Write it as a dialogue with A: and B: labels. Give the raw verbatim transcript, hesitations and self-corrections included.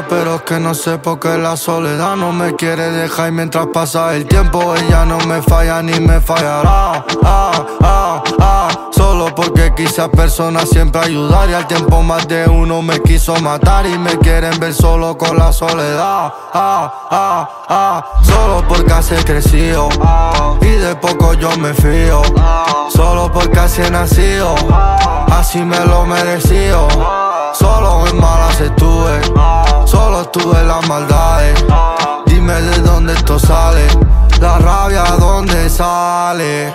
A: pero es que no sé por qué la soledad no me quiere dejar. Y mientras pasa el tiempo ella no me falla ni me fallará. Ah, ah, ah. Solo porque quise a personas siempre ayudar, y al tiempo más de uno me quiso matar y me quieren ver solo con la soledad. Ah, ah, ah. Solo porque así he crecido y de poco yo me fío. Solo porque así he nacido, así me lo mereció. Solo en malas estuve, solo estuve en las maldades. Dime de dónde esto sale, la rabia dónde sale.